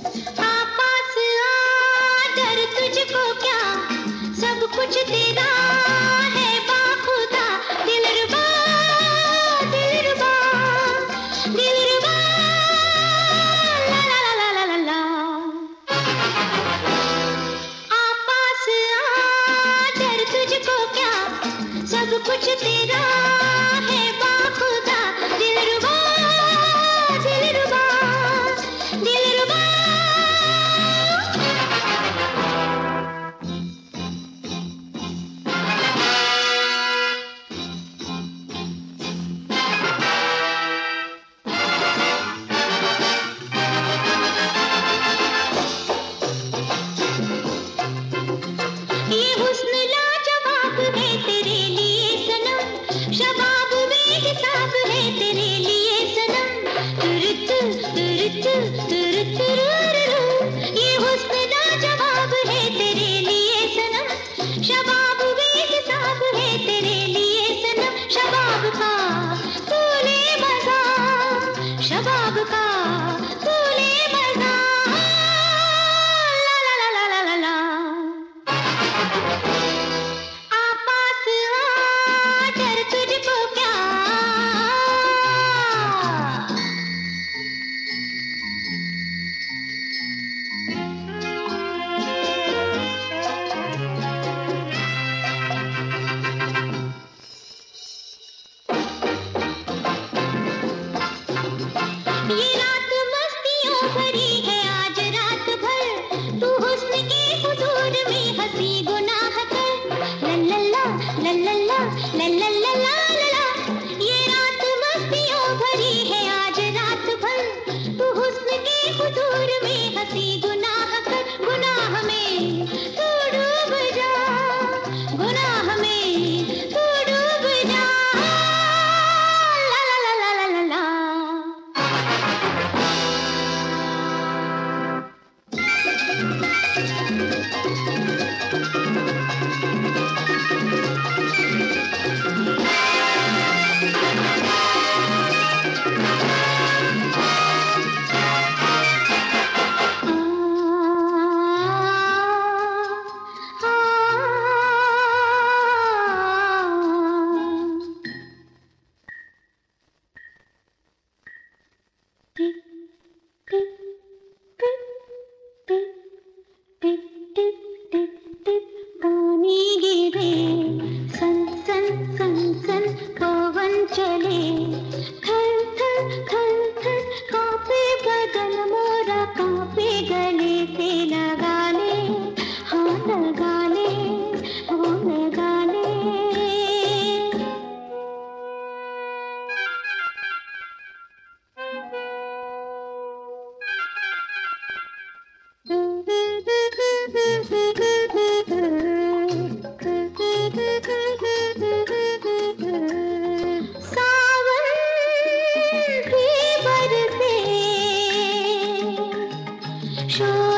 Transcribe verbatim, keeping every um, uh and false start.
पास आ, डर तुझको क्या, सब कुछ तेरा है बाखुदा। दिलरुबा दिलरुबा दिलरुबा ला ला ला ला ला ला ला। आ पास आ, डर तुझको क्या, सब कुछ तेरा है बाखुदा। दिलरुबा दिलरुबा दिलरुबा। ये हुस्न लाजवाब है तेरे लिए सनम, शबाब बेहिसाब है तेरे लिए सनम। तुरुत तुरुत तुरुत तुरुरु। ये हुस्न लाजवाब है तेरे लिए सनम, शबाब बेहिसाब है तेरे लिए सनम। शबाब का तू ले मजा, शबाब का तू ले मजा। ला ला ला ला ला ला ला। आ पास आ, डर तुझको क्या। ये रात मस्तियों भरी है आज रात भर, तू हुस्न के हुजूर में हंसी गुनाह कर। लल्लल्ला लल्लल्ला लल्लल्ला ला ला ला। ये रात मस्तियों भरी है आज रात भर, तू हुस्न के हुजूर में हंसी गुनाह कर। गुनाह में तू डूब जा, गुनाह में तू डूब जा। ला ला ला ला ला ला ला। पानी गिरे सन सन सन सन, पवन चले थर थर थर थर। कांपे बदन मोरा, कांपे गले से लगा ले, हाँ लगा ले, वो लगा ले। सावन भी बरसे, शोर